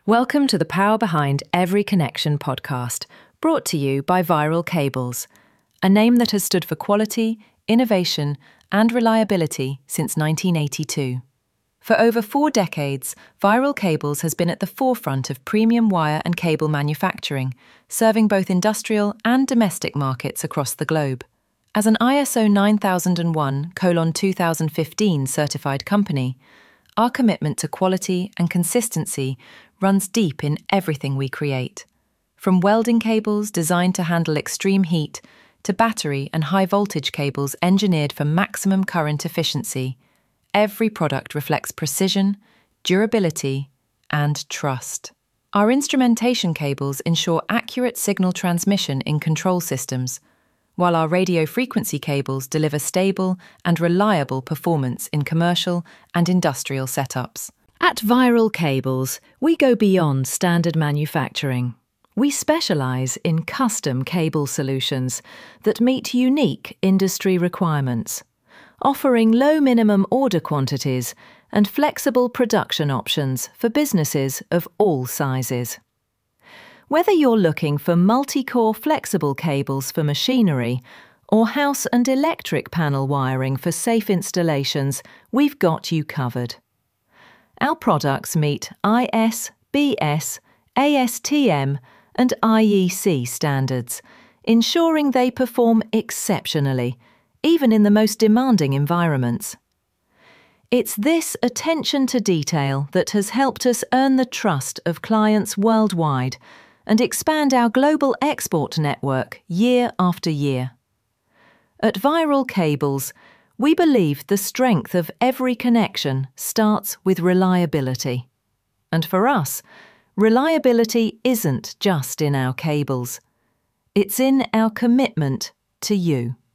Welcome to the Power Behind Every Connection podcast, brought to you by Viral Cables, a name that has stood for quality, innovation, and reliability since 1982. For over 4 decades, Viral Cables has been at the forefront of premium wire and cable manufacturing, serving both industrial and domestic markets across the globe. As an ISO 9001:2015 certified company, our commitment to quality and consistency runs deep in everything we create. From welding cables designed to handle extreme heat to battery and high-voltage cables engineered for maximum current efficiency, every product reflects precision, durability, and trust. Our instrumentation cables ensure accurate signal transmission in control systems, while our radio frequency cables deliver stable and reliable performance in commercial and industrial setups. At Viral Cables, we go beyond standard manufacturing. We specialise in custom cable solutions that meet unique industry requirements, offering low minimum order quantities and flexible production options for businesses of all sizes. Whether you're looking for multi-core flexible cables for machinery or house and electric panel wiring for safe installations, we've got you covered. Our products meet IS, BS, ASTM and IEC standards, ensuring they perform exceptionally, even in the most demanding environments. It's this attention to detail that has helped us earn the trust of clients worldwide and expand our global export network year after year. At Viral Cables, we believe the strength of every connection starts with reliability. And for us, reliability isn't just in our cables. It's in our commitment to you.